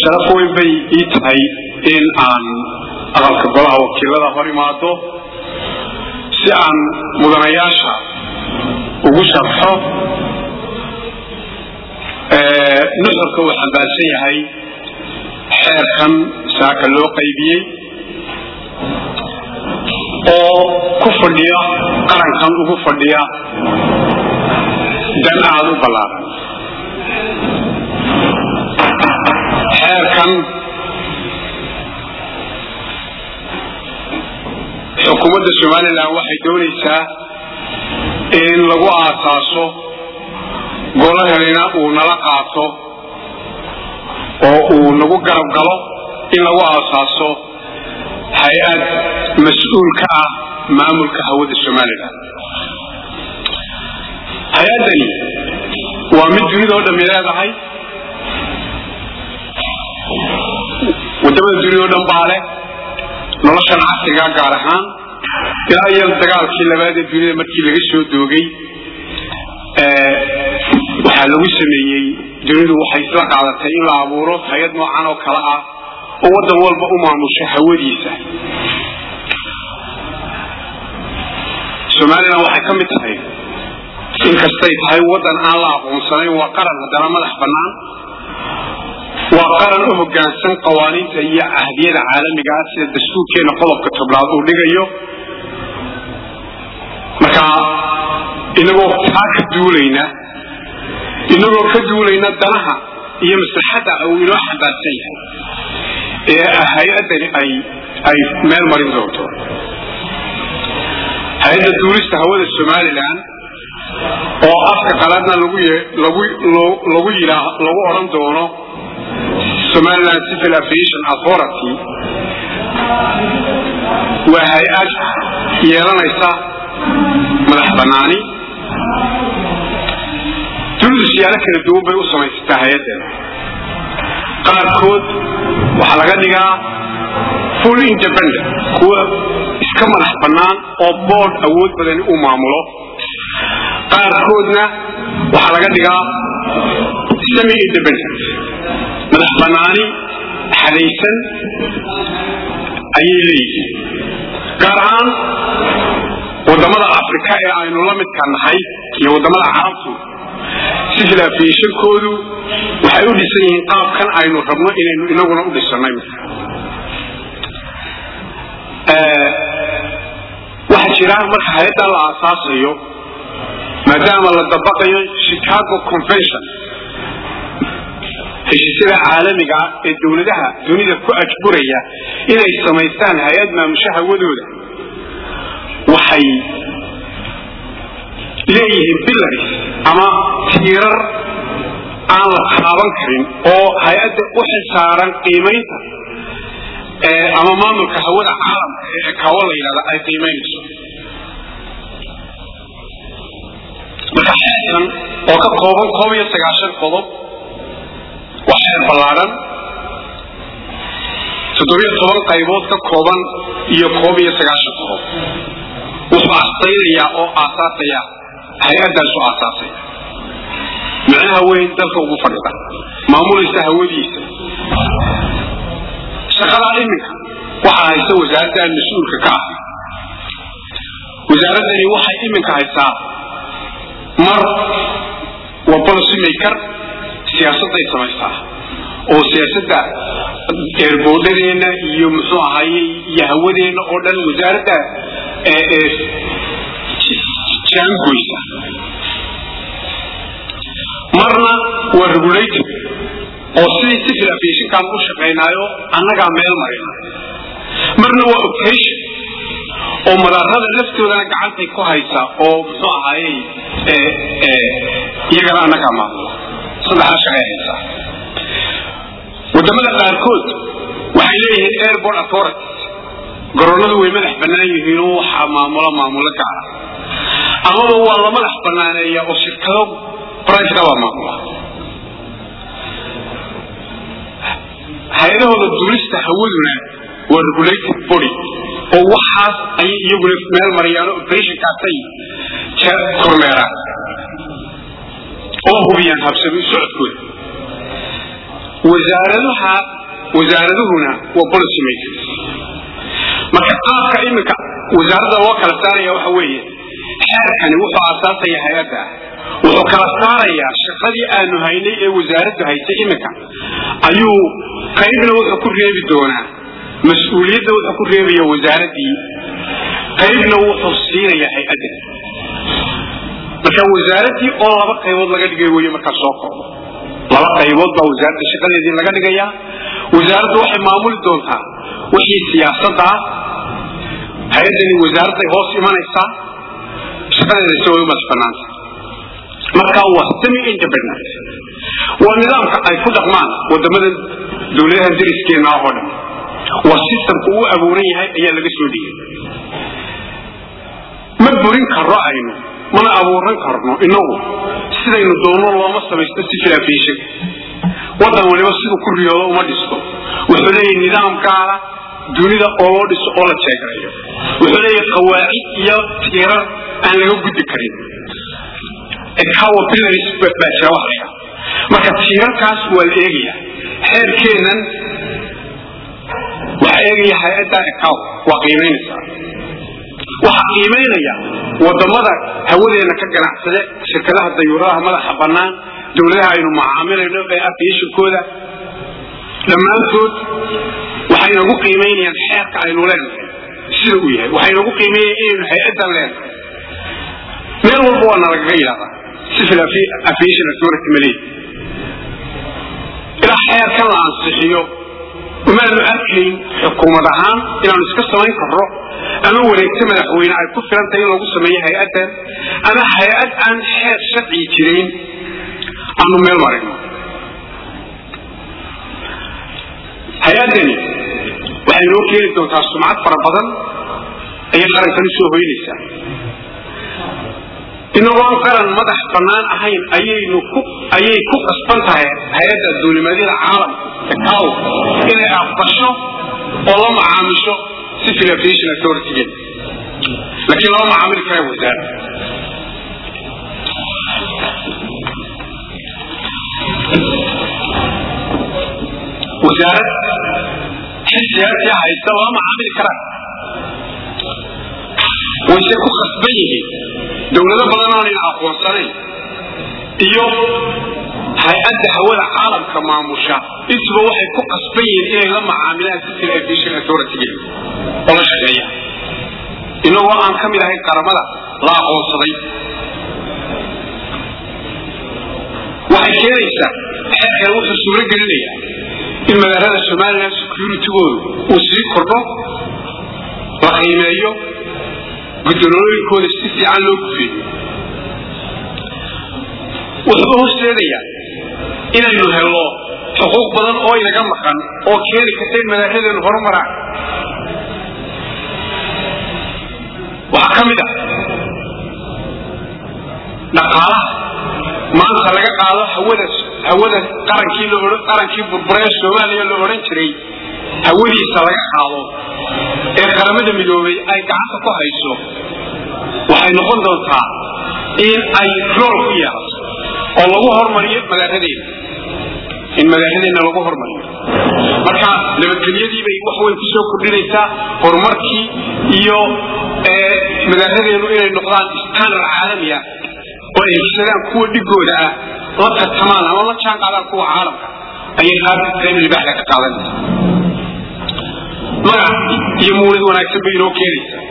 شرفوا بي إيتهاي إن عن أغلق بلاه وكيلة هرماته سعن مدنياشا وشرحه نظرك وحباسية هاي حيركم ساك اللو قيبيي oo ku fadhiya qarankan ugu fadhiya dan aad u balaaran xeerkan xukuumadda Soomaaliland waxay doonaysaa in lagu aasaaso golaheena uu nala qaato oo uu nagu garab galo in lagu aasaaso hay'ad mas'uul ka ah maamulka hawada Soomaaliland hay'adani waa mid dunida oo dhan leedahay wadamada dunida oo dhan baale nolosha casriga gaar ahaan ilaa iyo dagaalkii labaad ee dunida markii laga soo doogay waxa lagu sameeyay dunidu waxay isla qaadatay in la abuuro hay'ad noocan oo kala ah oo wadan walba u maamusho hawadiisa Soomaaliland waxay ka mid tahay in kastay tahay wadan aan la aqoonsanayn waa qaran haddana madax bannaan waa qaran u hoggaansan qawaaniinta iyo ahdiyada caalamiga ah sida dastuurkeena qodobka 10aad uu dhigayo marka inagoo ka duulayna danaha iyo maslaxada uu inoo xambaarsan yahay hay'adani ay meel marin doonto hay'adda duulista hawada Soomaaliland oo afka qaladna lagu oran doono Somaliland Civil Aviation Authority waa hay'ad yeelanaysa madax bannaani dunidu siyaalo kala duwan bay u samaystaa hay'addan qaarkood waxa laga dhigaa full independent kuwa iska madax bannaan oo board awood badan u maamulo qaarkoodna waxa laga dhigaa semi independent madax bannaani xadaysan ayay leeyihiin gaar ahaan wadamada Afrika ee aynu la midka nahay iyo wadamada Carabtu civil aviation-koodu waxay u dhisan yihiin qaabkan aynu rabno inaynu inaguna u dhisannay waxa jira marka hay'adda la aasaasayo maadaama la dabaqayo Chicago Convention heshiisyada caalamiga ee dawladaha dunida ku ajburaya inay samaystaan hay'ad maamusha hawadooda waxay leeyihiin pillars ama tiirar aan la taaban karin oo hay'adda u xilsaaran qiimaynta ama maamulka hawada caalamka ee kawala yiraahdo ay qiimaynayso marka xeerkan oo ka kooban 19 qodob waxay balaaran 17 qaybood ka kooban iyo 19 qodob wuxuu astaynaya oo aasaasaya hay'addan soo aasaasay macnaha weyn dalka ugu fadhida maamulaysa hawadiisa shaqada iminka waxa haysa wasaaradda mas'uulka ka ah wasaaradani waxay iminka haysaa mar waa policy maker siyaasadda ay samaysaa oo siyaasadda airportdeena iyo muxuu ahaayay iyo hawadeena oo dhan wasaaradda jaangoysa marna waa regulated oo sidii civil aviation-kan u shaqeynaayo annagaa meel marina marna waa operation oo madaarada laftoodana gacantay ku haysa oo muxuu ahaayay iyagana annagaa maamula saddex shaqay haysa wadamada qaarkood waxay leeyihiin airport authorities garoonadu way madax bannaan yihiin oo waxa maamula gaar amaba waa la madax bannaaneeya oo shirkado private waa maamula hay'adahooda duulista hawaduna waa regulated body oo waxaas ay iyaguna meel mariyaan operation-kaasay kormeeraan oo hubiyaan habsami socodkooda wasaaradaha wasaaraduna waa policy makers marka qaabka imika wasaaradda loo kala saarayo waxa weeye xeerkani wuxuu asaasaya hay'adda wuxuu kala saarayaa shaqadii aanu haynay ee wasaaraddu haysay imika ayuu qaybna wuxuu ku reebi doonaa mas'uuliyadda wuxuu ku reebaya wasaaraddii qaybna wuxuu siinayaa hay'adda marka wasaaraddii oo laba qaybood laga dhigay weeye marka soo koobo laba qaybood baa wasaaradda shaqadeedii laga dhigaya wasaaraddu waxay maamuli doontaa wixii siyaasadda hay'addani wasaaradday hoos imanaysaa shaqadeeda si way u madaxbannaanta marka waa semi independent waa nidaamka ay ku dhaqmaan wadamada dawladaha deriskeena oo dhan waa systemku uu abuuran yahay ayaa laga soo dhigay ma burin karo aynu mana abuuran karno inagu sidaynu doono looma samaysto si filaafishay wadan waliba siduu ku riyoodo uma dhisto wuxuu leeyahay nidaamkaala dunida oo loo dhiso oo la jeegarayo wuxuu leeyahay qawaacid iyo tiirar aan laga gudbi karin ekawa pillars baajawaxaya marka tiirarkaas waa la eegaya xeerkeenan waxa eegaya hay'adda ekaw waa qiimeynaysaa waxa qiimeynaya wadamada hawadeena ka ganacsade shirkadaha dayuuradaha madaxa bannaan dawladaha aynu macaamilayno ee aviation-kooda dhammaantood waxay nagu qiimeynayaan xeerka aynu leenahay sida uu yahay waxay nagu qiimeeyeen inaynu hay'addan leenahay meel walba waa nalagaga yidhahdaa civil aviation authority malay ilaa xeerkan la ansixiyo umaanu arkayn xukuumad ahaan inaanu iska samayn karno ama wareegta madaxweyne ay ku filan tahay in lagu sameeyo hay'addan ama hay'ad aan xeer sharci jirin aanu meel marino hay'addani waxay noo keeni doontaa sumcad fara badan ayay qarankan u soo hoynaysaa inagoo qaran madax bannaan ahayn ayay ku qasban tahay hay'adda duulimadyada caalamka ekaw inay aqbasho oo la macaamisho civil aviation authority laakiin lama macaamili kara wasaaradda xisiyaadkii haysta lama macaamili karaan wayse ku qasban yihiin dawlado badan aanay aqoonsanayn iyo hay'adda hawada caalamka maamusha intuba waxay ku qasban yihiin inay la macaamilaan civil aviation authority oo la shaqeeya inagoo aan ka mid ahayn qaramada la aqoonsaday waxay keenaysaa xeerkan wuxuu suuro gelinayaa in magaalada Soomaaliland security-goodu uu sii kordho la qiimeeyo guddoonooyinkooda si fiican loo gufiyo wuxuu horseedayaa inaynu helno xuquuq badan oo inaga maqan oo keeni karta in madaxdeenu horumaraan waxaa ka mid ah dhaqaalaha maanta laga qaado hawada qarankii burburee Soomaaliya la odhan jiray hawadiisa laga qaado ee qaramada midoobay ay gacanta ku hayso waxay noqon doontaa in ay rool ku yeelato oo lagu hormariyo magaaladadeena in magaaladadeena lagu hormariyo marka nabadgelyadii bay wax weyn ku soo kordhinaysaa horumarkii iyo magaaladeenu inay noqdaan standard caalami ah oo ay heshaan kuwa dhigooda ah la tartamaan ama la jaan qaadaan kuwa caalamka ayay qayb libaaxa ka qaadanaysaa magac iyo muulid wanaagsan bay inoo keenaysaa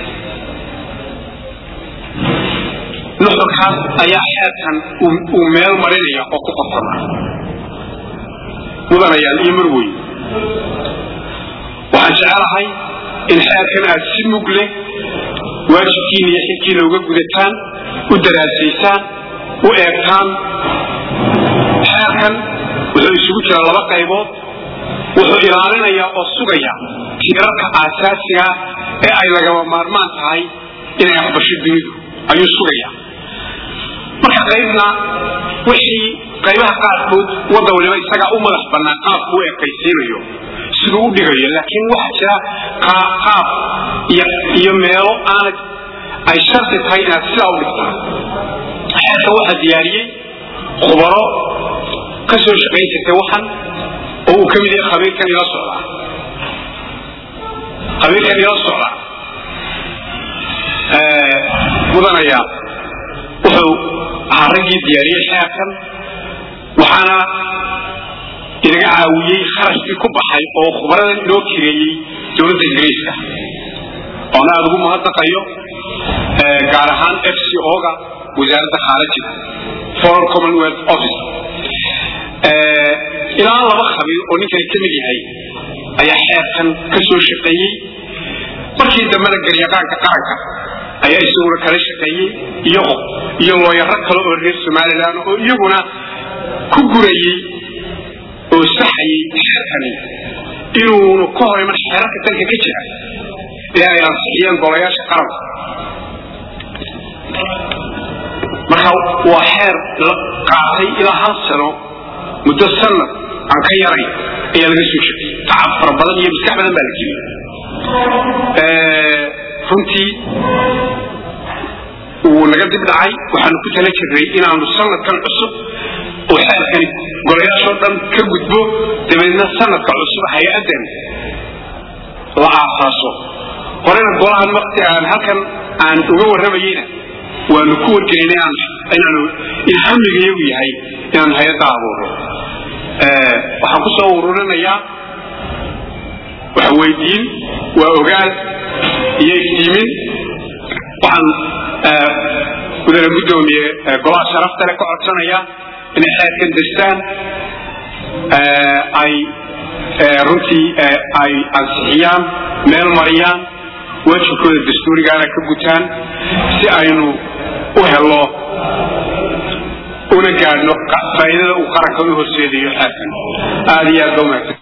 nuxurkaas ayaa xeerkan uu meel marinaya oo ku qabsana mudanayaal iyo marweyn waxaan jecelahay in xeerkan aad si mug leh waajibkiina iyo xilkiina uga gudataan u daraasaysaan u eegtaan xeerkan wuxuu isugu jira laba qaybood wuxuu ilaalinayaa oo sugaya tiirarka aasaasiga ee ay lagama maarmaan tahay inay aqbasho dunidu ayuu sugayaa marka qaybna wixii qaybaha qaarkood wada waliba isaga u madax bannaan qaabku u ekaysiinayo siduu u dhigayo laakiin waxa jira qaab iyo meelo aan ay sharti tahay inaad sidaa u dhigtaan xeerka waxaa diyaariyey khubaro ka soo shaqayn jirtay waxan oo oo ka mid yahay khabiirkan ila socda mudanaya wuxuu aragii diyaariyay xeerkan waxaana inaga caawiyay kharashkii ku baxay oo khubarada loo kireeyay dowladda Ingiriiska oo aad ugu mahadnaqayo gaar ahaan FCO-ga wasaaradda khaarijiga Foreign Commonwealth Office ilaa laba khabiir oo ninkan ka mid yahay ayaa xeerkan ka soo shaqeeyay markii dambe garyaqaanka qaranka ayaa isaguna kala shaqeeyay iyo looyaro kale oo reer Soomaaliland oo iyaguna ku gurayay oo saxayay xeerkani inuu ka hor iman xeerarka dalka ka jira ilaa ay ansixiyeen golayaasha qaranka marka waa xeer la qaatay ilaa hal sano muddo sanad aan ka yaray ayaa laga soo shaqeeyay tacab fara badan iyo maskax badan baa la geliyay runtii ونجد بدعي وحنو كتلا كري إن عند السنة كان عصب وحال كان قرية شرطا كبدبو تبين السنة كان عصب هيئتين لا أعصاسه قرينا قولها الوقت عن هكذا عن أجو الرميين ونكون كرينا إنه الحمد لله هي إن هي تعبوره وحنقص أورورنا يا وحويدين وأوجال يكتمين وحن وذا نقدم قراء شرفت لك أرسلنا يا إن حياة كندستان أي رنتي أي الصحيان من المريان وشكل الدستوري على كبوتان سأينو وهلا ونقال نقع فإذا وقرأ كله السيدي يحسن هذه يا دومات